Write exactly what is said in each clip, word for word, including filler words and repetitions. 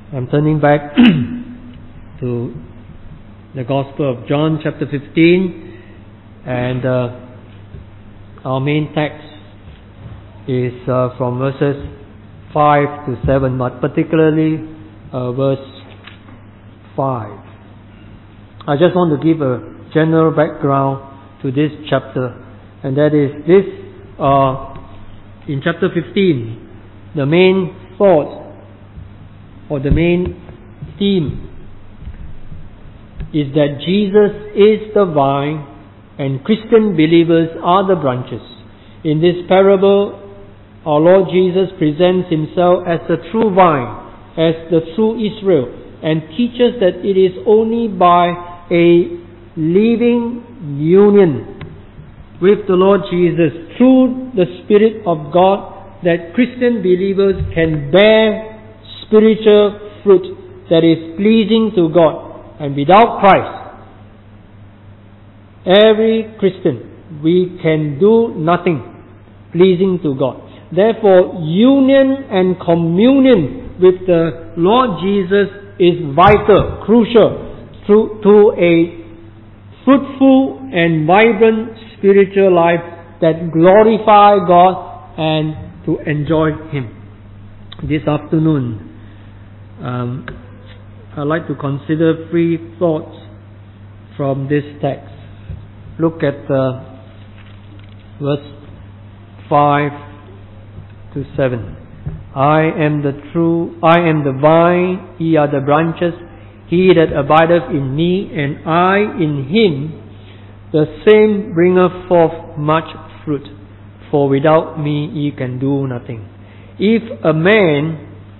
I'm turning back to the Gospel of John chapter fifteen, and uh, our main text is uh, from verses five to seven, but particularly uh, verse five. I just want to give a general background to this chapter, and that is this, uh, in chapter fifteen, the main thought or the main theme is that Jesus is the vine and Christian believers are the branches. In this parable, our Lord Jesus presents himself as the true vine, as the true Israel, and teaches that it is only by a living union with the Lord Jesus through the Spirit of God that Christian believers can bear spiritual fruit that is pleasing to God. And without Christ, every Christian, we can do nothing pleasing to God. Therefore, union and communion with the Lord Jesus is vital, crucial to, to a fruitful and vibrant spiritual life that glorify God and to enjoy Him. This afternoon, um, I'd like to consider three thoughts from this text. Look at uh, verse five to seven. I am the true, I am the vine, ye are the branches. He that abideth in me, and I in him, the same bringeth forth much fruit. For without me ye can do nothing. If a man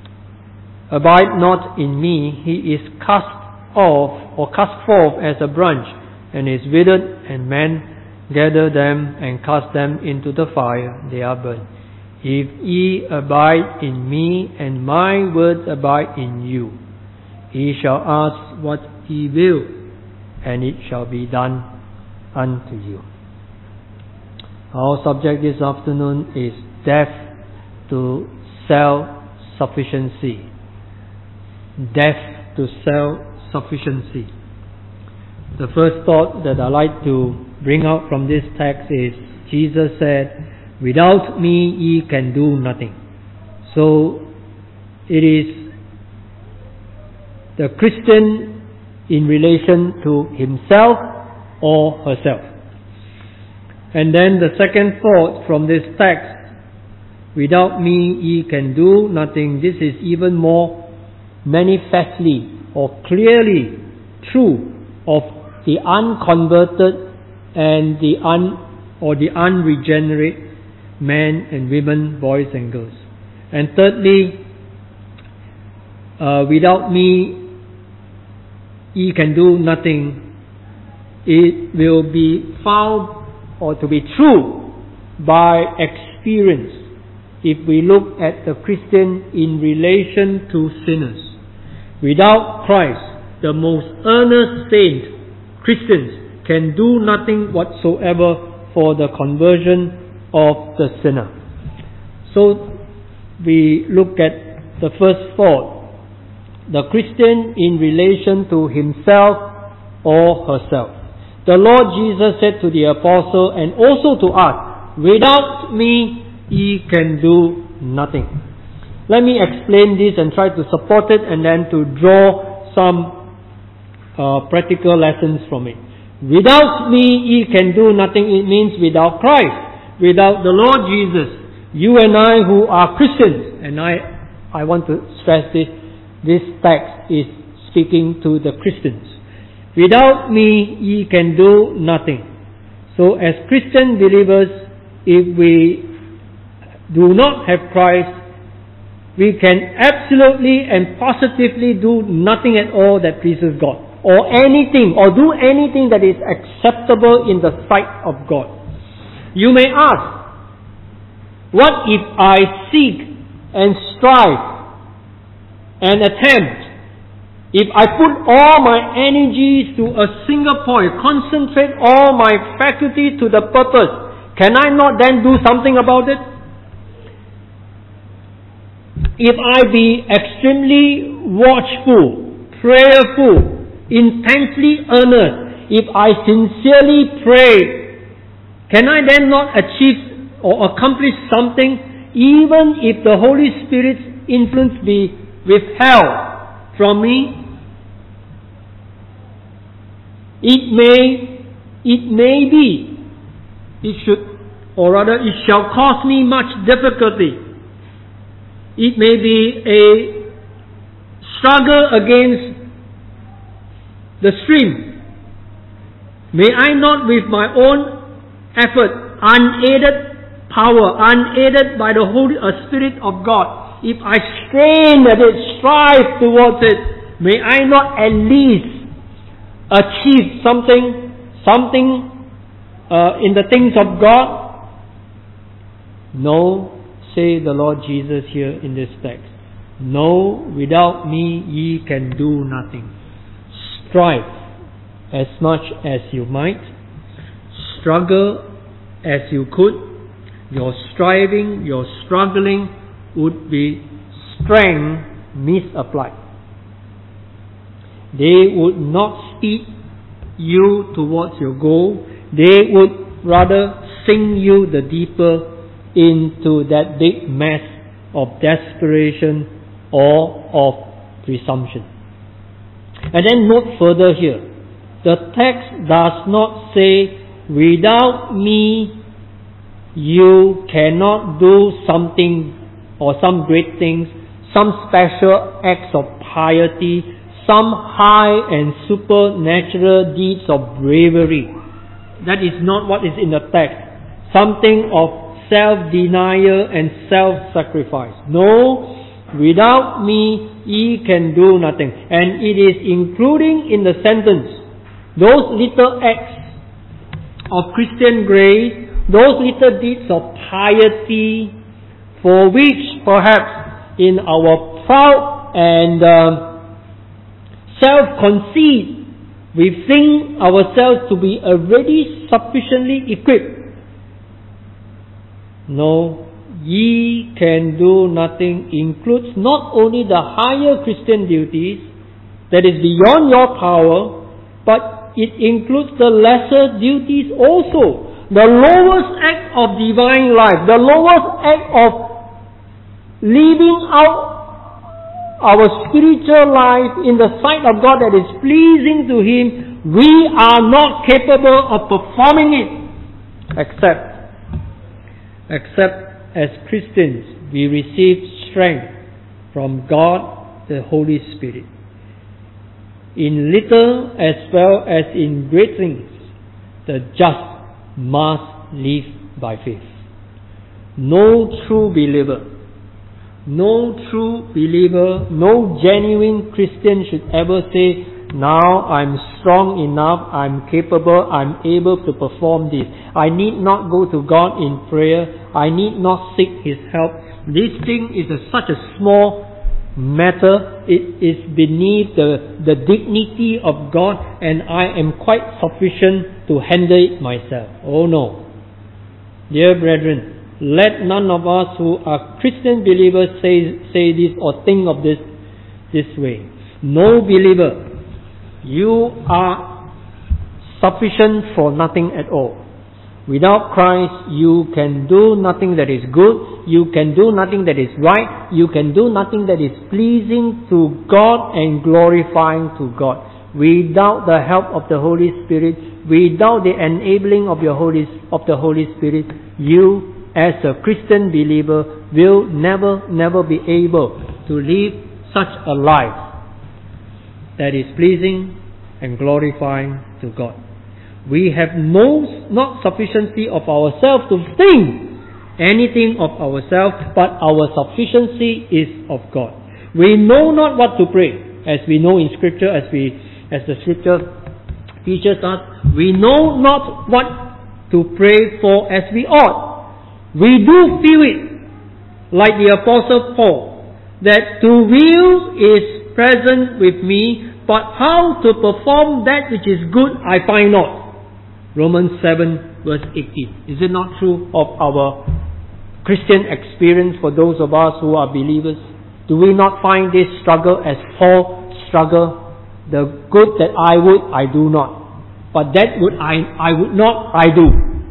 abide not in me, he is cast off or cast forth as a branch, and is withered, and men gather them and cast them into the fire, they are burned. If ye abide in me, and my words abide in you, ye shall ask what ye will, and it shall be done unto you. Our subject this afternoon is death to self-sufficiency. Death to self-sufficiency. The first thought that I like to bring out from this text is Jesus said, without me ye can do nothing. So it is the Christian in relation to himself or herself. And then the second thought from this text, without me ye can do nothing. This is even more manifestly or clearly true of the unconverted and the un or the unregenerate men and women, boys and girls. And thirdly, uh, without me ye can do nothing. It will be found or to be true by experience if we look at the Christian in relation to sinners. Without Christ, the most earnest saint Christians can do nothing whatsoever for the conversion of the sinner. So we look at the first thought, the Christian in relation to himself or herself. The Lord Jesus said to the apostle and also to us, without me ye can do nothing. Let me explain this and try to support it, and then to draw some uh, practical lessons from it. Without me ye can do nothing. It means without Christ, without the Lord Jesus. You and I who are Christians, and I, I want to stress this, this text is speaking to the Christians. Without me ye can do nothing. So as Christian believers, if we do not have Christ, we can absolutely and positively do nothing at all that pleases God, or anything, or do anything that is acceptable in the sight of God. You may ask, what if I seek and strive and attempt? If I put all my energies to a single point, concentrate all my faculties to the purpose, can I not then do something about it? if I be extremely watchful, prayerful, intensely earnest, if I sincerely pray, can I then not achieve or accomplish something even if the Holy Spirit's influence be withheld from me? It may, it may be, it should, or rather it shall cause me much difficulty. It may be a struggle against the stream. May I not with my own effort, unaided power, unaided by the Holy Spirit of God, if I strain at it, strive towards it, may I not at least achieve something, something uh, in the things of God? No, say the Lord Jesus here in this text. No, without me ye can do nothing. Strive as much as you might, struggle as you could. Your striving, your struggling would be strength misapplied. They would not speed you towards your goal. They would rather sink you the deeper into that big mess of desperation or of presumption. And then note further here, the text does not say, without me you cannot do something or some great things, some special acts of piety, some high and supernatural deeds of bravery. That is not what is in the text. Something of self-denial and self-sacrifice. No, without me ye can do nothing. And it is including in the sentence those little acts of Christian grace, those little deeds of piety, for which perhaps in our proud and um, self-conceit we think ourselves to be already sufficiently equipped. No, ye can do nothing includes not only the higher Christian duties that is beyond your power, but it includes the lesser duties also. The lowest act of divine life, the lowest act of living out our spiritual life in the sight of God that is pleasing to Him, we are not capable of performing it except Except as Christians, we receive strength from God, the Holy Spirit. In little as well as in great things, the just must live by faith. No true believer, no true believer, no genuine Christian should ever say, now I'm strong enough, I'm capable, I'm able to perform this. I need not go to God in prayer. I need not seek His help. This thing is a, such a small matter. It is beneath the, the dignity of God, and I am quite sufficient to handle it myself. Oh no. Dear brethren, let none of us who are Christian believers say, say this or think of this this way. No believer, you are sufficient for nothing at all. Without Christ, you can do nothing that is good. You can do nothing that is right. You can do nothing that is pleasing to God and glorifying to God. Without the help of the Holy Spirit, without the enabling of, your Holy, of the Holy Spirit, you as a Christian believer will never, never be able to live such a life that is pleasing and glorifying to God. We have no, not sufficiency of ourselves to think anything of ourselves, but our sufficiency is of God. We know not what to pray, as we know in Scripture, as we, as the Scripture teaches us. We know not what to pray for as we ought. We do feel it, like the Apostle Paul, that to will is present with me, but how to perform that which is good I find not. Romans seven verse eighteen. Is it not true of our Christian experience for those of us who are believers? Do we not find this struggle as Paul struggle? The good that I would, I do not. But that would I, I would not, I do.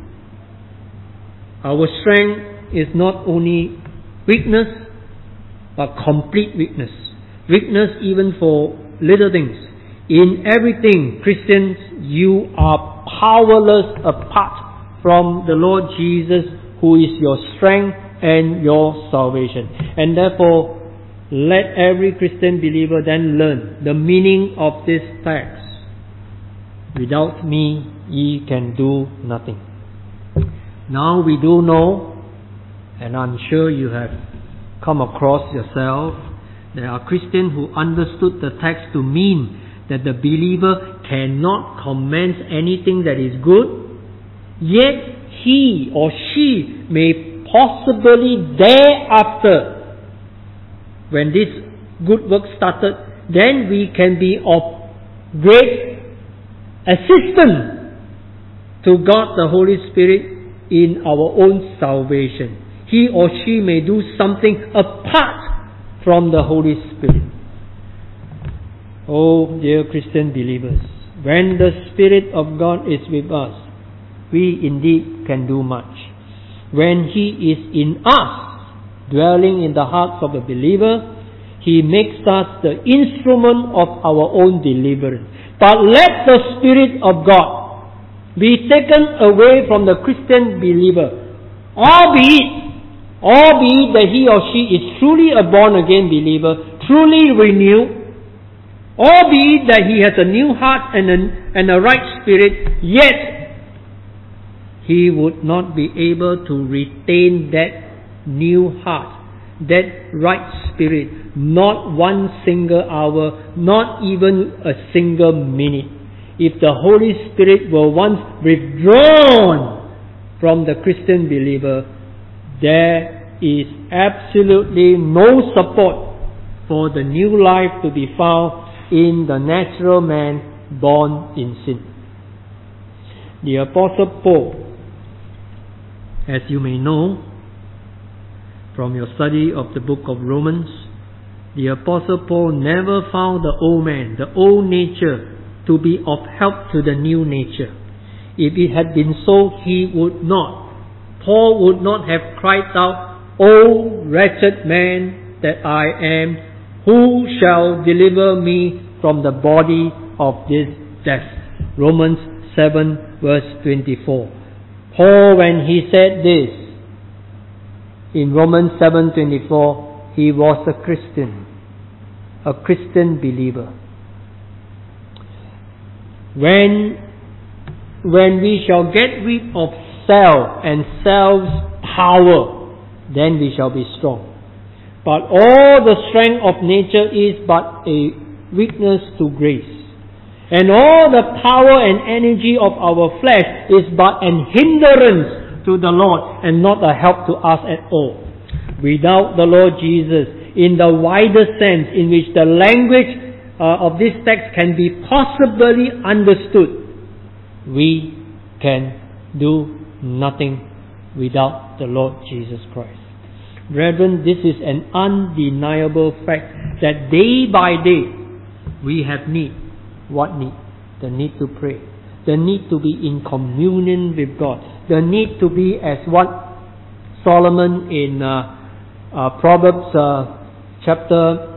Our strength is not only weakness, but complete weakness. Weakness even for little things. In everything, Christians, you are powerless apart from the Lord Jesus, who is your strength and your salvation. And therefore, let every Christian believer then learn the meaning of this text. Without me, ye can do nothing. Now we do know, and I'm sure you have come across yourself, there are Christians who understood the text to mean that the believer cannot commence anything that is good, yet he or she may possibly thereafter, when this good work started, then we can be of great assistance to God the Holy Spirit in our own salvation. He or she may do something apart from the Holy Spirit. Oh, dear Christian believers, when the Spirit of God is with us, we indeed can do much. When He is in us, dwelling in the hearts of the believer, He makes us the instrument of our own deliverance. But let the Spirit of God be taken away from the Christian believer, albeit, albeit that he or she is truly a born-again believer, truly renewed, albeit that he has a new heart and a, and a right spirit, yet he would not be able to retain that new heart, that right spirit, not one single hour, not even a single minute. If the Holy Spirit were once withdrawn from the Christian believer, there is absolutely no support for the new life to be found in the natural man born in sin. The Apostle Paul, as you may know from your study of the book of Romans, the Apostle Paul never found the old man, the old nature, to be of help to the new nature. If it had been so, he would not. Paul would not have cried out, "O wretched man that I am, who shall deliver me from the body of this death?" Romans seven verse twenty-four. Paul, when he said this, in Romans seven twenty-four, he was a Christian, a Christian believer. When, when we shall get rid of self and self's power, then we shall be strong. But all the strength of nature is but a weakness to grace. And all the power and energy of our flesh is but an hindrance to the Lord and not a help to us at all. Without the Lord Jesus, in the wider sense in which the language uh, of this text can be possibly understood, we can do nothing without the Lord Jesus Christ. Brethren, this is an undeniable fact that day by day we have need. What need? The need to pray. The need to be in communion with God. The need to be, as what Solomon in uh, uh, Proverbs uh, chapter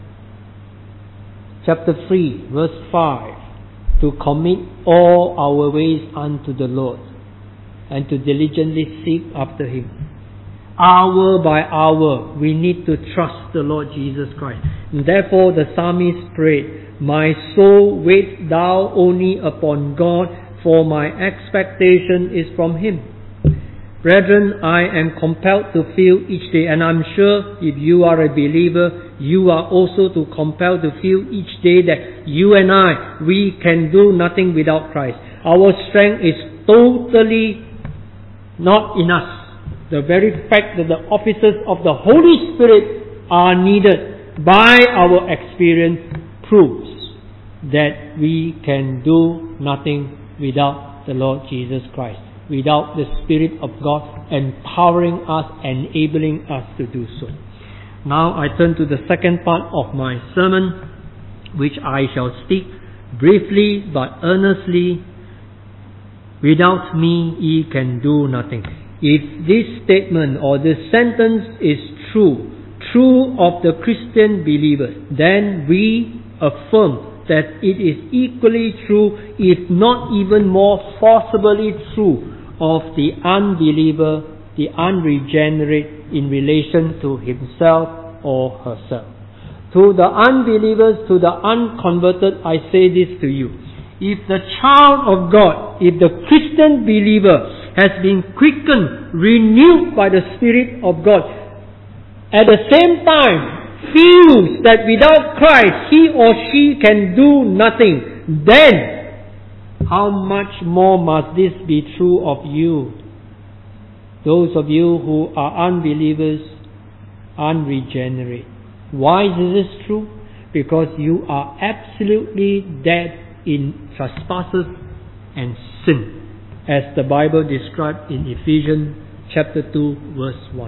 chapter three verse five, to commit all our ways unto the Lord and to diligently seek after Him. Hour by hour we need to trust the Lord Jesus Christ. And therefore the psalmist prayed, "My soul, wait thou only upon God, for my expectation is from Him." Brethren, I am compelled to feel each day, and I'm sure if you are a believer, you are also to compelled to feel each day that you and I, we can do nothing without Christ. Our strength is totally not in us. The very fact that the offices of the Holy Spirit are needed by our experience proves that we can do nothing without the Lord Jesus Christ, without the Spirit of God empowering us, enabling us to do so. Now I turn to the second part of my sermon, which I shall speak briefly but earnestly. Without me ye can do nothing. If this statement or this sentence is true, true of the Christian believers, then we affirm that it is equally true, if not even more forcibly true, of the unbeliever, the unregenerate in relation to himself or herself. To the unbelievers, to the unconverted, I say this to you. If the child of God, if the Christian believer has been quickened, renewed by the Spirit of God, at the same time feels that without Christ he or she can do nothing, then how much more must this be true of you? Those of you who are unbelievers, unregenerate. Why is this true? Because you are absolutely dead in trespasses and sin, as the Bible described in Ephesians chapter two verse one.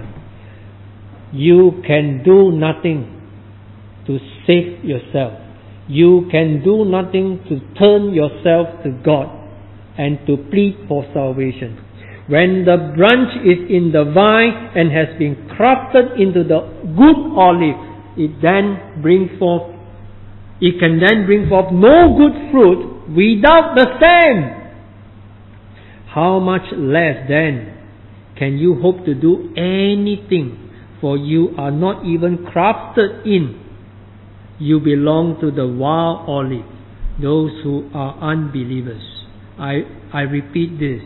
You can do nothing to save yourself. You can do nothing to turn yourself to God and to plead for salvation. When the branch is in the vine and has been grafted into the good olive, it then brings forth, it can then bring forth no good fruit without the stem. How much less then can you hope to do anything, for you are not even grafted in. You belong to the wild olive, those who are unbelievers. I, I repeat this.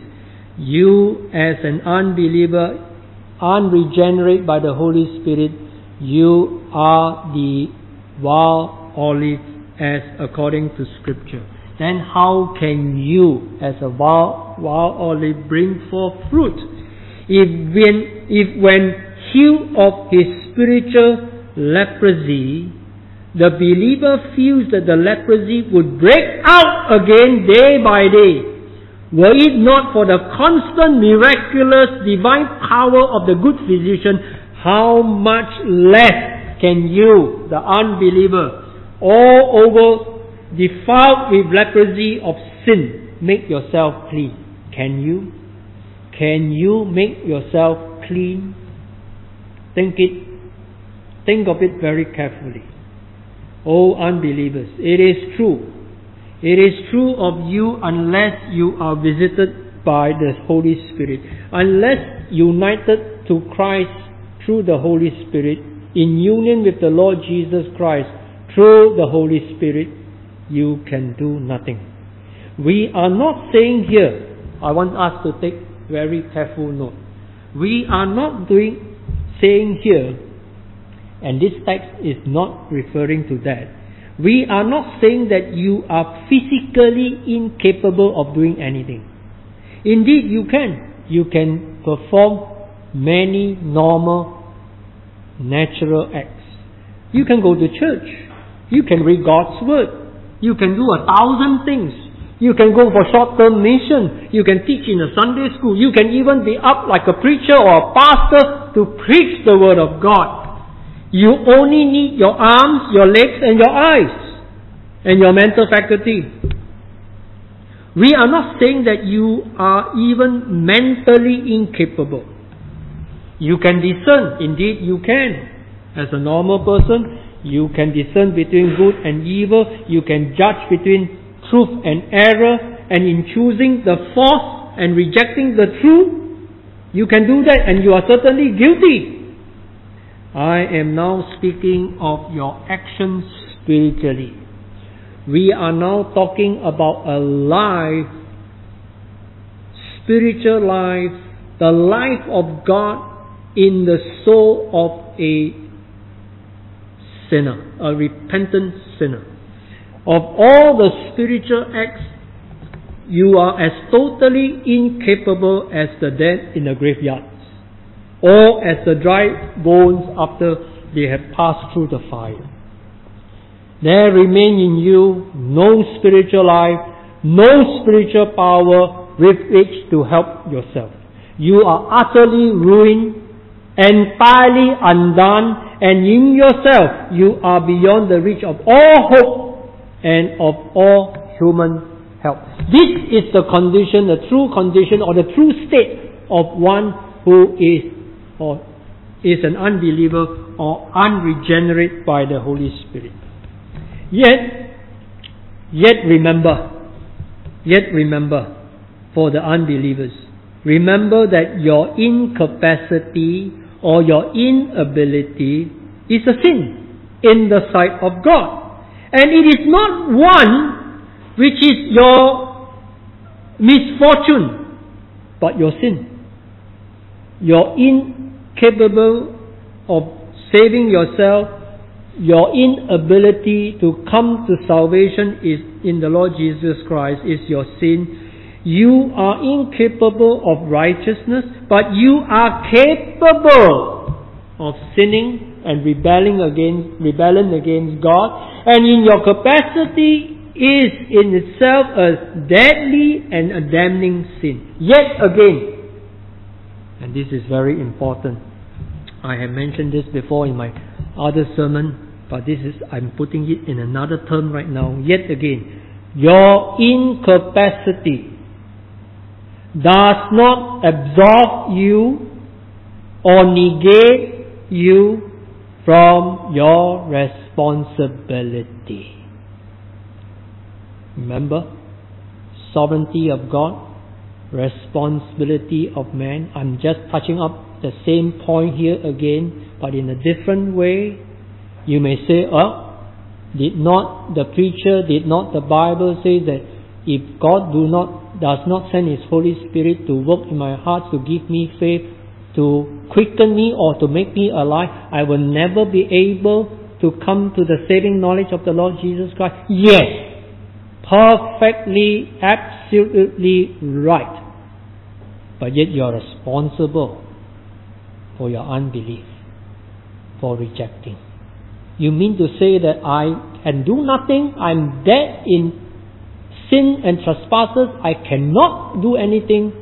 You as an unbeliever, unregenerate by the Holy Spirit, you are the wild olive as according to Scripture. Then how can you as a wild, wild olive bring forth fruit? If when, if when healed of his spiritual leprosy, the believer feels that the leprosy would break out again day by day, were it not for the constant, miraculous, divine power of the good physician, how much less can you, the unbeliever, all over defiled with leprosy of sin, make yourself clean? Can you? Can you make yourself clean? Think it, think of it very carefully. Oh unbelievers, it is true. It is true of you unless you are visited by the Holy Spirit. Unless united to Christ through the Holy Spirit, in union with the Lord Jesus Christ through the Holy Spirit, you can do nothing. We are not saying here, I want us to take very careful note. We are not doing, saying here, and this text is not referring to that. We are not saying that you are physically incapable of doing anything. Indeed, you can. You can perform many normal, natural acts. You can go to church. You can read God's Word. You can do a thousand things. You can go for short-term mission. You can teach in a Sunday school. You can even be up like a preacher or a pastor to preach the Word of God. You only need your arms, your legs, and your eyes, and your mental faculty. We are not saying that you are even mentally incapable. You can discern. Indeed, you can. As a normal person, you can discern between good and evil. You can judge between truth and error. And in choosing the false and rejecting the true, you can do that, and you are certainly guilty. I am now speaking of your actions spiritually. We are now talking about a life, spiritual life, the life of God in the soul of a sinner, a repentant sinner. Of all the spiritual acts, you are as totally incapable as the dead in the graveyard, or as the dry bones after they have passed through the fire. There remain in you no spiritual life, no spiritual power with which to help yourself. You are utterly ruined entirely undone, and in yourself you are beyond the reach of all hope and of all human help. This is the condition, the true condition or the true state of one who is or is an unbeliever or unregenerate by the Holy Spirit. Yet, yet remember, yet remember for the unbelievers, remember that your incapacity or your inability is a sin in the sight of God. And it is not one which is your misfortune, but your sin. You're incapable of saving yourself. Your inability to come to salvation is in the Lord Jesus Christ is your sin. You are incapable of righteousness, but you are capable of sinning and rebelling against, rebelling against God. And in your capacity is in itself a deadly and a damning sin. Yet again, and this is very important. I have mentioned this before in my other sermon, but this is, I'm putting it in another term right now. Yet again, your incapacity does not absolve you or negate you from your responsibility. Remember, sovereignty of God, responsibility of man. I'm just touching up the same point here again, but in a different way. You may say, oh, did not the preacher, did not the Bible say that if God do not does not send His Holy Spirit to work in my heart, to give me faith, to quicken me or to make me alive, I will never be able to come to the saving knowledge of the Lord Jesus Christ? Yes, perfectly, absolutely right. But yet you are responsible for your unbelief, for rejecting. You mean to say that I can do nothing? I'm dead in sin and trespasses. I cannot do anything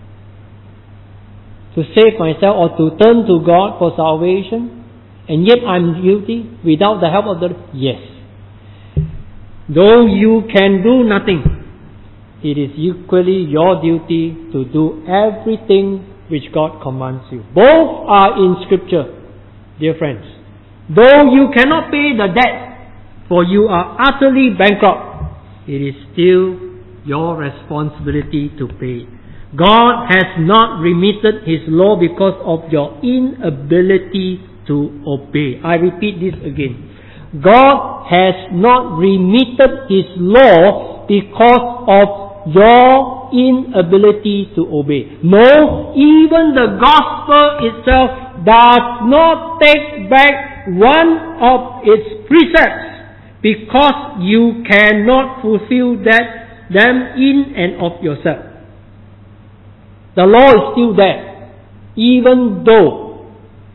to save myself or to turn to God for salvation, and yet I'm guilty without the help of the... Yes. Though you can do nothing, it is equally your duty to do everything which God commands you. Both are in Scripture, dear friends. Though you cannot pay the debt, for you are utterly bankrupt, it is still your responsibility to pay. God has not remitted His law because of your inability to obey. I repeat this again. God has not remitted His law because of your inability to obey. No, even the gospel itself does not take back one of its precepts because you cannot fulfill that them in and of yourself. The law is still there, even though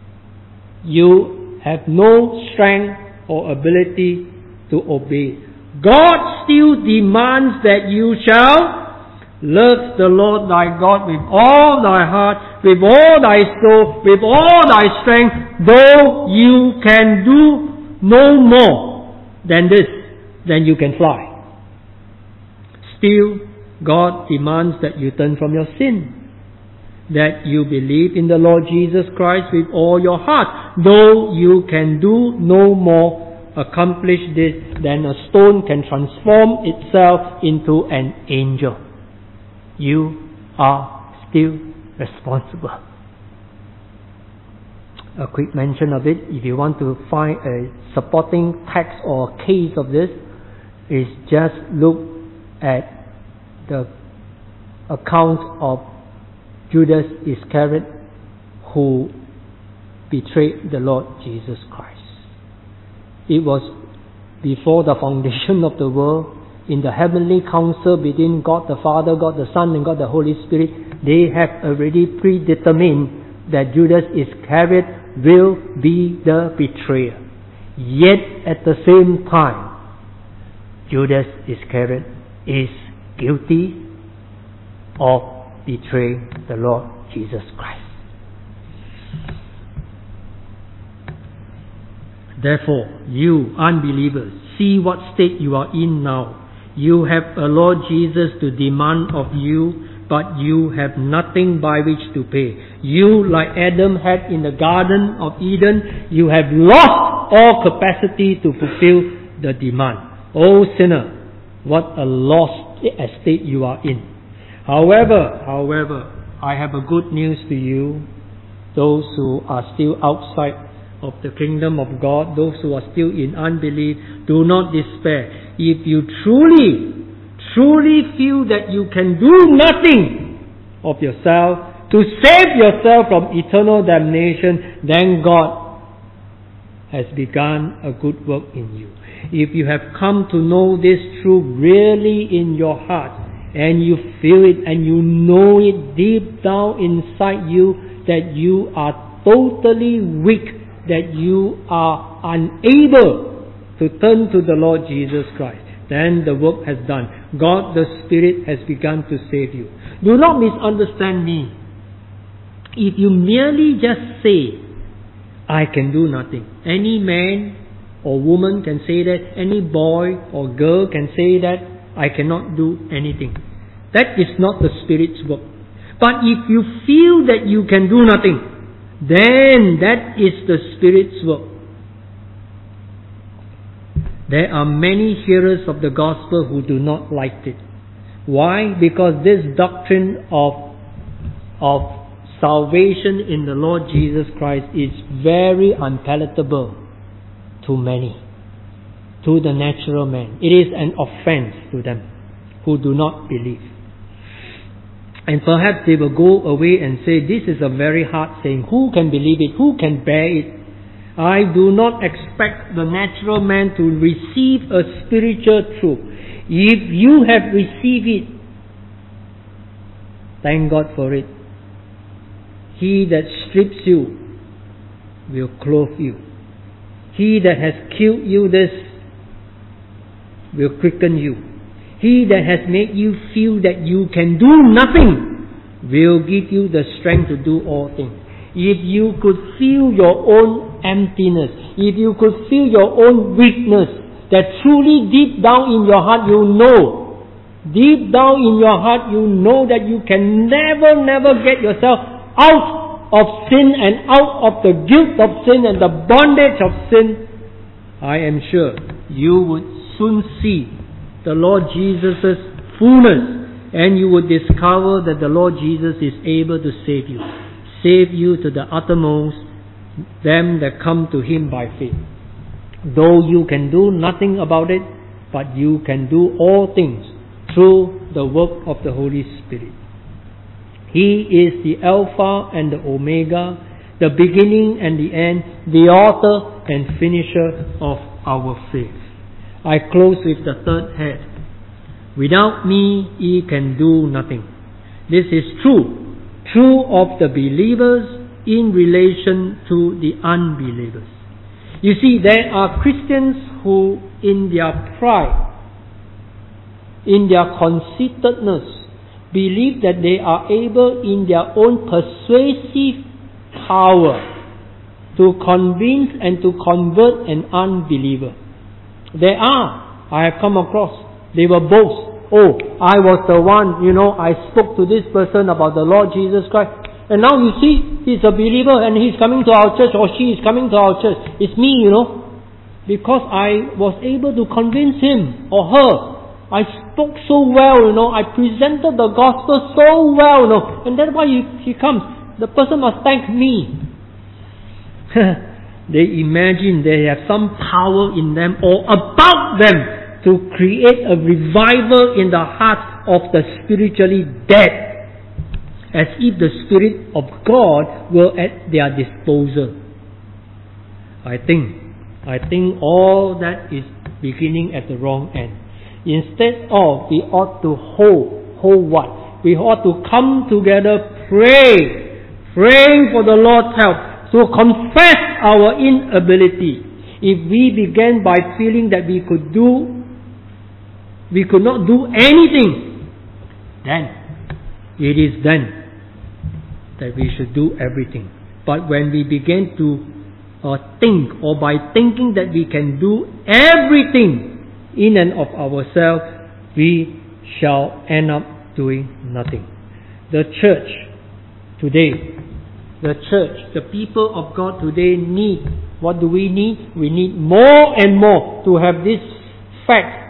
you have no strength or ability to obey. God still demands that you shall love the Lord thy God with all thy heart, with all thy soul, with all thy strength, though you can do no more than this, then you can fly. Still, God demands that you turn from your sin, that you believe in the Lord Jesus Christ with all your heart, though you can do no more accomplish this than a stone can transform itself into an angel. You are still responsible. A quick mention of it, if you want to find a supporting text or case of this, is just look at the account of Judas Iscariot, who betrayed the Lord Jesus Christ. It was before the foundation of the world, in the heavenly council between God the Father, God the Son, and God the Holy Spirit. They have already predetermined that Judas Iscariot will be the betrayer. Yet at the same time, Judas Iscariot is guilty of betraying the Lord Jesus Christ. Therefore, you unbelievers, see what state you are in now. You have a Lord Jesus to demand of you, but you have nothing by which to pay. You, like Adam had in the Garden of Eden, you have lost all capacity to fulfill the demand. O sinner, what a lost state you are in. However, however, I have a good news to you. Those who are still outside of the kingdom of God, those who are still in unbelief, do not despair. If you truly, truly feel that you can do nothing of yourself to save yourself from eternal damnation, then God has begun a good work in you. If you have come to know this truth really in your heart, and you feel it and you know it deep down inside you, that you are totally weak, that you are unable to turn to the Lord Jesus Christ, then the work has done. God the Spirit has begun to save you. Do not misunderstand me. If you merely just say, I can do nothing. Any man or woman can say that. Any boy or girl can say that. I cannot do anything. That is not the Spirit's work. But if you feel that you can do nothing, then that is the Spirit's work. There are many hearers of the gospel who do not like it. Why? Because this doctrine of, of salvation in the Lord Jesus Christ is very unpalatable to many, to the natural man. It is an offense to them who do not believe. And perhaps they will go away and say, this is a very hard saying. Who can believe it? Who can bear it? I do not expect the natural man to receive a spiritual truth. If you have received it, thank God for it. He that strips you will clothe you. He that has killed you this will quicken you. He that has made you feel that you can do nothing will give you the strength to do all things. If you could feel your own emptiness, if you could feel your own weakness, that truly deep down in your heart you know, deep down in your heart you know that you can never, never get yourself out of sin and out of the guilt of sin and the bondage of sin, I am sure you would soon see the Lord Jesus' fullness, and you would discover that the Lord Jesus is able to save you. Save you to the uttermost, them that come to Him by faith. Though you can do nothing about it, but you can do all things through the work of the Holy Spirit. He is the Alpha and the Omega, the beginning and the end, the author and finisher of our faith. I close with the third head. Without me, ye can do nothing. This is true. True of the believers in relation to the unbelievers. You see, there are Christians who, in their pride, in their conceitedness, believe that they are able in their own persuasive power to convince and to convert an unbeliever. There are. I have come across. They will boast. Oh, I was the one, you know, I spoke to this person about the Lord Jesus Christ. And now you see, he's a believer and he's coming to our church, or she is coming to our church. It's me, you know. Because I was able to convince him or her. I spoke so well, you know. I presented the gospel so well, you know. And that's why he, he comes. The person must thank me. They imagine they have some power in them or about them to create a revival in the heart of the spiritually dead, as if the Spirit of God were at their disposal. I think, I think all that is beginning at the wrong end. Instead of, we ought to hold, hold what? We ought to come together, pray, praying for the Lord's help, to confess our inability. If we began by feeling that we could do, we could not do anything, then it is then that we should do everything. But when we begin to or think, or by thinking that we can do everything in and of ourselves, we shall end up doing nothing. The church today, the church, the people of God today need, what do we need? We need more and more to have this fact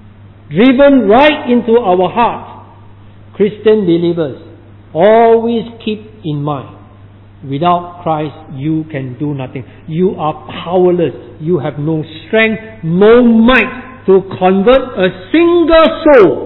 driven right into our heart. Christian believers, always keep in mind, without Christ you can do nothing. You are powerless. You have no strength, no might to convert a single soul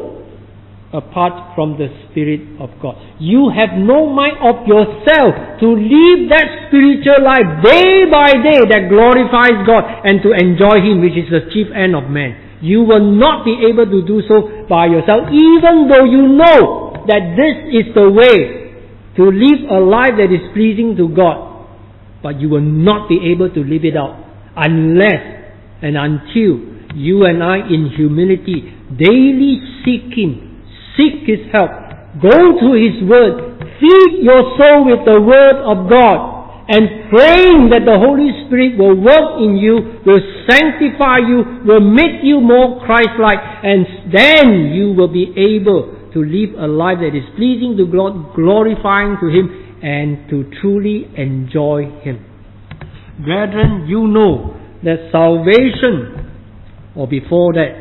apart from the Spirit of God. You have no might of yourself to live that spiritual life day by day that glorifies God and to enjoy Him, which is the chief end of man. You will not be able to do so by yourself, even though you know that this is the way to live a life that is pleasing to God. But you will not be able to live it out unless and until you and I in humility daily seek Him, seek His help, go to His Word, feed your soul with the Word of God, and praying that the Holy Spirit will work in you, will sanctify you, will make you more Christ-like, and then you will be able to live a life that is pleasing to God, glorifying to Him, and to truly enjoy Him. Brethren, you know that salvation, or before that,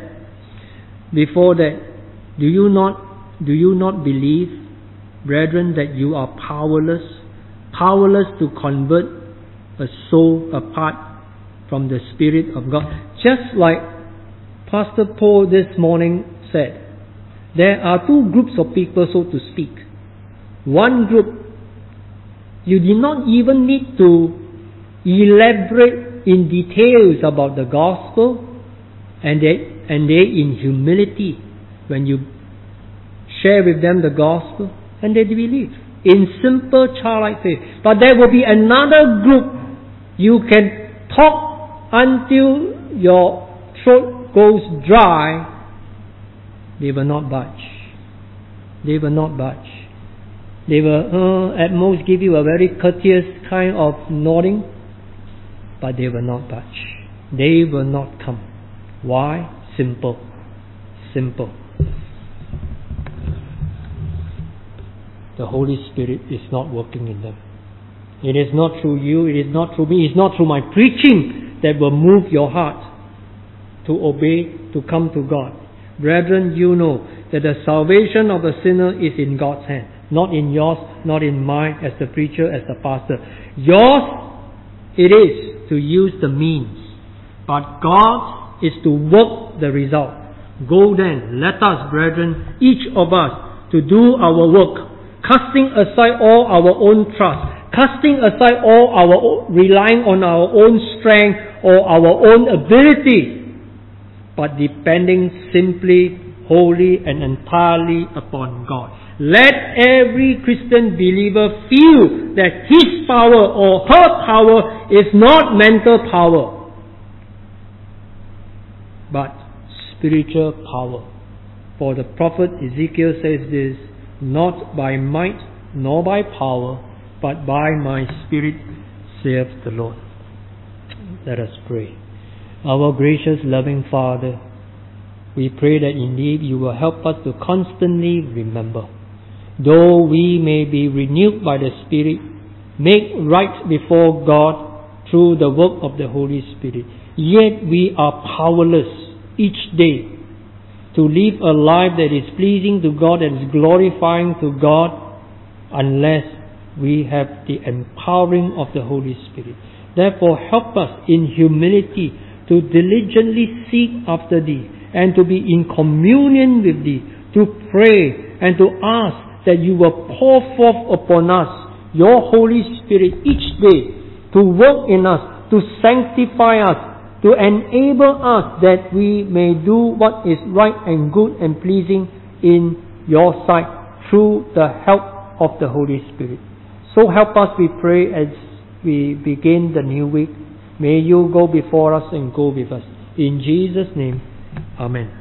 before that, do you not, do you not believe, brethren, that you are powerless, powerless to convert a soul apart from the Spirit of God? Just like Pastor Paul this morning said, there are two groups of people, so to speak. One group, you did not even need to elaborate in details about the gospel, and they, and they in humility, when you share with them the gospel, and they believe in simple childlike faith. But there will be another group, you can talk until your throat goes dry, they will not budge. They will not budge. They will uh, at most give you a very courteous kind of nodding, but they will not budge. They will not come. Why? Simple. Simple. The Holy Spirit is not working in them. It is not through you, it is not through me, it is not through my preaching that will move your heart to obey, to come to God. Brethren, you know that the salvation of a sinner is in God's hand, not in yours, not in mine as the preacher, as the pastor. Yours it is to use the means, but God is to work the result. Go then, let us, brethren, each of us, to do our work, casting aside all our own trust, casting aside all our relying on our own strength or our own ability, but depending simply, wholly and entirely upon God. Let every Christian believer feel that his power or her power is not mental power, but spiritual power. For the prophet Ezekiel says this, not by might nor by power, but by my Spirit, saith the Lord. Let us pray. Our gracious, loving Father, we pray that indeed you will help us to constantly remember, though we may be renewed by the Spirit, make right before God through the work of the Holy Spirit, yet we are powerless each day to live a life that is pleasing to God and is glorifying to God unless we have the empowering of the Holy Spirit. Therefore, help us in humility to diligently seek after Thee and to be in communion with Thee, to pray and to ask that You will pour forth upon us Your Holy Spirit each day to work in us, to sanctify us, to enable us that we may do what is right and good and pleasing in Your sight through the help of the Holy Spirit. So help us, we pray, as we begin the new week. May You go before us and go with us. In Jesus' name, Amen.